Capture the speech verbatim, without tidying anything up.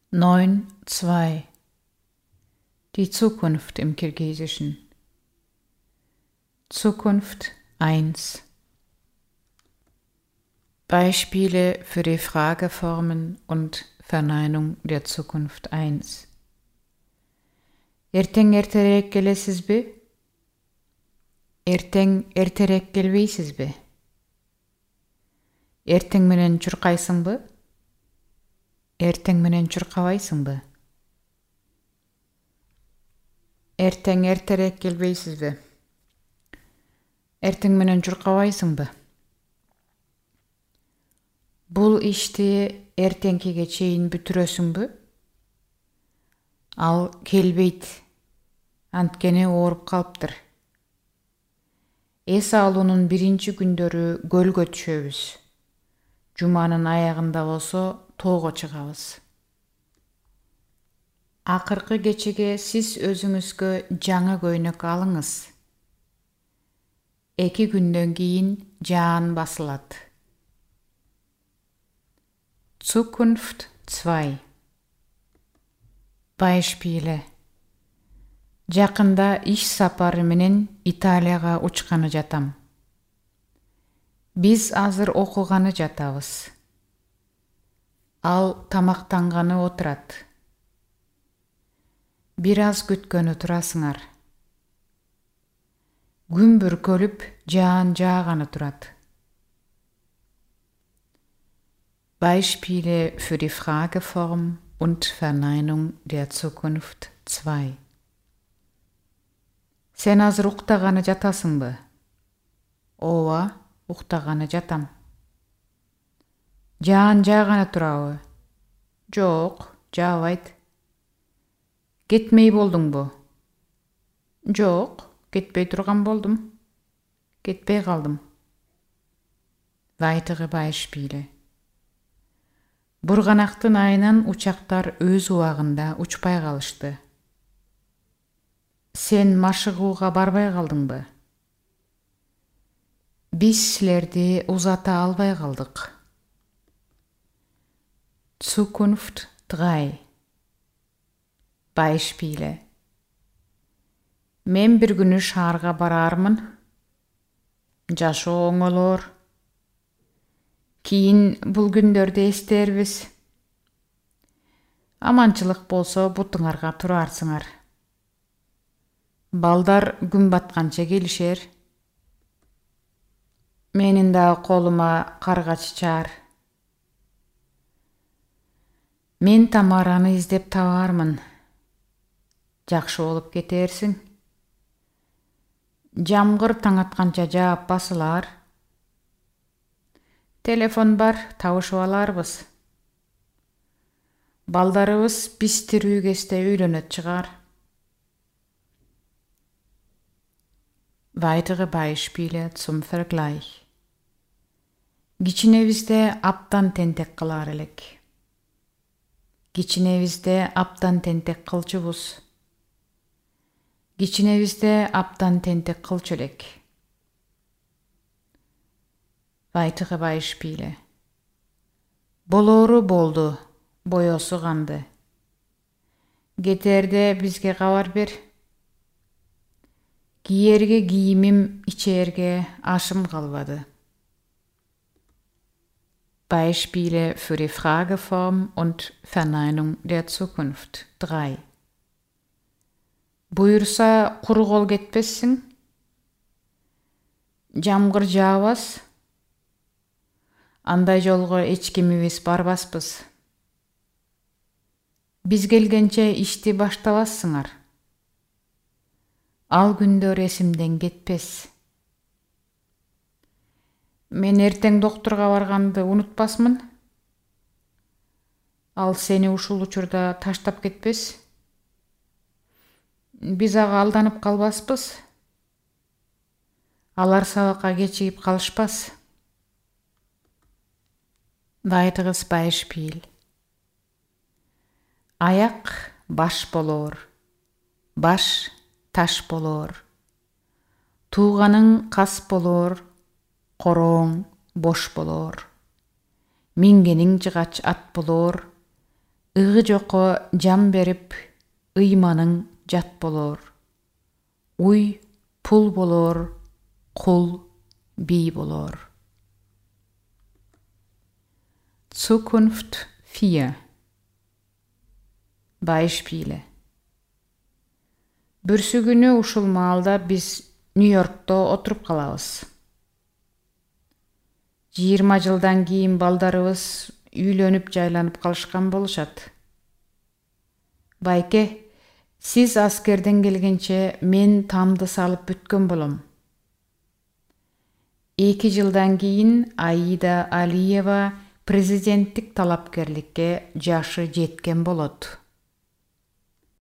neun zwei. Die Zukunft im Kirgisischen. Zukunft eins. Beispiele für die Frageformen und Verneinung der Zukunft eins. Erteң erterek gelesizbi? Erteң erterek gelbeysizbi? Erteң менен чуркайсыңбы? Эртең менен чуркабайсыңбы? Эртең эртерээк келбейсизби? Эртең менен чуркабайсыңбы? Бул ишти эртеңкиге чейин бүтүрөсүңбү? Ал келбейт. Анткени ооруп калыптыр. Эс алуунун биринчи күндөрү көлгө түшөбүз. Жуманын аягында болсо тоого чыгабыз. Акыркы кечеге сиз өзүңүзгө жаңы көйнөк алыңыз. Эки күндөн кийин жаан басылат. Zukunft zwei. Beispiele. Жакында иш сапары менен Италияга учканы жатам. Биз азыр окуганы жатабыз. Ал тамактанганы отурат. Бир аз күткөнү турасыңар. Күн бүркөлүп, жаан жааганы турат. Beispiele für die Frageform und Verneinung der Zukunft zwei. Сен азыр уктаганы жатасыңбы? Ооба, уктаганы жатам. Жаан жааганы турабы? Жок, жаабайт. Кетмей болдуңбу? Жок, кетпей турган болдум. Кетпей калдым. Weitere Beispiele. Бурганактын айынан учактар өз убагында учпай калышты. Сен машыгууга барбай калдыңбы? Биз силерди узата албай калдык. Zukunft drei. Beispiele. Мен бир күнү шаарга барармын. Жашоо оңолор. Кийин бул күндөрдү эстербиз. Аманчылык болсо бутуңарга турарсыңар. Балдар күн батканча келишер. Менин да колума каргач чаар. Мен Тамараны издеп табармын. Жакшы болуп кетерсиң. Жамгыр таң атканча жаап басылар. Телефон бар, табышып аларбыз. Балдарыбыз биз тирүү кезде үйлөнөт чыгар. Weitere Beispiele zum Vergleich. Кичинебизде аптан тентек кылар элек. Кичинебизде аптан тентек кылчубуз. Кичинебизде аптан тентек кылчу элек. Weitere Beispiele. Болору болду, боесу канды. Кетерде бизге кабар бер. Киерге кийимим, ичерге ашым калбады. Beispiele für die Frageform und Verneinung der Zukunft drei. Буйрса куру кол кетпессиң? Жамгыр жаабас? Андай жолго эч кимибиз барбаспыз. Биз келгенче ишти баштабассыңар. Ал күндөр эсимден кетпес. Мен эртең доктурга барганды унутпасмын. Ал сени ушул учурда таштап кетпес. Биз ага алданып калбаспыз. Алар сабакка кечигип калышпас. Weiteres Beispiel. Аяк баш болор. Баш таш болор. Тууганың кас болор. Корооң бош болор. Мингениң жыгач ат болор. Ыгы жoko жан берип, ыйманың жат болор. Уй пул болор, кул бий болor. Zukunft vier. Beispiele. Бүрсү күнү ушул маалда биз Нью-Йоркто отуруп калабыз. жыйырма жылдан кийин балдарыбыз үйлөнүп жайланып калышкан болушат. Байке, сиз аскерден келгенче мен тамды салып бүткөн болом. Эки жылдан кийин Аида Алиева президенттик талапкерликке жашы жеткен болот.